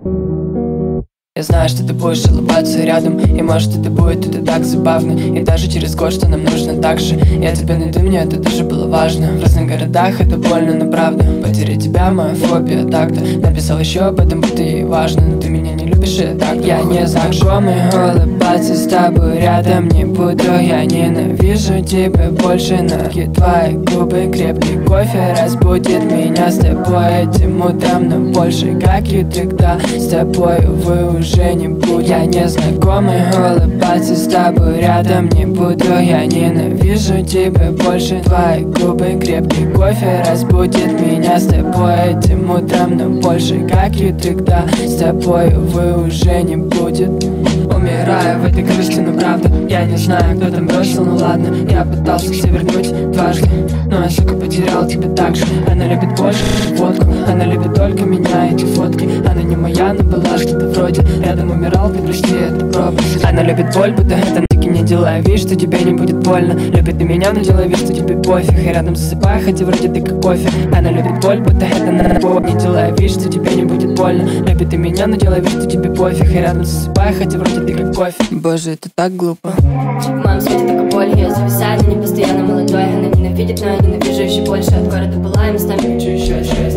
Я знаю, что ты будешь улыбаться рядом, и может это будет это так забавно. И даже через год, что нам нужно так же. Я тебя найду, мне это тоже было важно. В разных городах это больно, но правда. Потерять тебя, моя фобия так-то. Написал еще об этом, будто ей важно. Но ты меня не любишь, и так я не знакомый. Улыбаться с тобой рядом не буду. Я ненавижу тебя больше. Ноги твои губы, крепкий кофе разбудит меня с тобой этим утром. Но больше, как и тогда, с тобой, увы, уже не буду. Я незнакомый, улыбаться с тобой рядом не буду. Я ненавижу тебя больше. Твои губы, крепкий кофе разбудит меня с тобой этим утром. Но больше, как и тогда, с тобой, увы, уже не будет. Умираю в этой грусти, но правда, я не знаю, кто там бросил, ну ладно. Я пытался все вернуть дважды, но я, сука, потерял тебя так же. Она любит больше водку, она любит только меня, эти фотки. Она не моя, но была что-то вроде. Рядом умирал, ты прости, это пропасть. Она любит боль, будто это таки не делая вид, что тебе не будет больно. Любит и меня, но делая вид, что тебе пофиг. И рядом засыпай, хотя вроде ты как кофе. Она любит боль, будто это не делая вид, что тебе не будет больно. Любит и меня, но делая вид, что тебе пофиг. И рядом засыпай, хотя вроде ты как кофе. Боже, это так глупо. В моем свете только боль, я зависаю, не постоянно молодой. Она ненавидит, но я ненавижу еще больше. От города была и местами хочу еще.